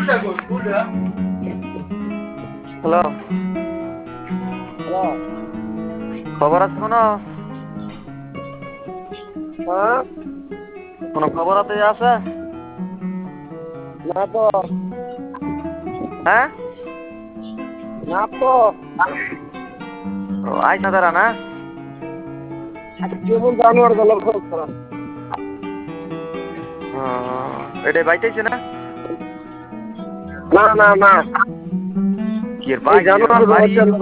Hello, hello. খবর আছে কোনো? হ্যাঁ? কোনো খবর আছে? না তো। হ্যাঁ? না তো। ও আইস না তারা না? কেমন জানোয়ার গেল খোঁজ করা। ও, এটাই বাইতেছে না? না না না, কি এর এই বাইতে জানোয়ার বাড়ি? হচ্ছে